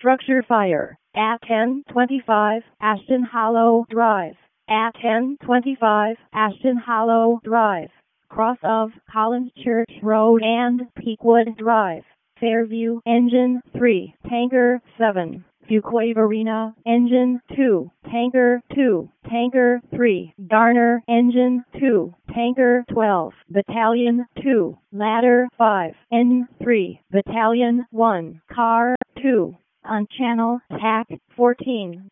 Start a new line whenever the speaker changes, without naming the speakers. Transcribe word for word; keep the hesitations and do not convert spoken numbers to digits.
structure fire at ten twenty-five Ashton Hollow Drive. At ten twenty-five Ashton Hollow Drive, cross of Collins Church Road and Peakwood Drive. Fairview, Engine three, Tanker seven. Fuquay Arena, Engine two, Tanker two, Tanker three. Garner, Engine two, Tanker twelve, Battalion two, Ladder five, N three, Battalion one, Car two. On channel T A C fourteen.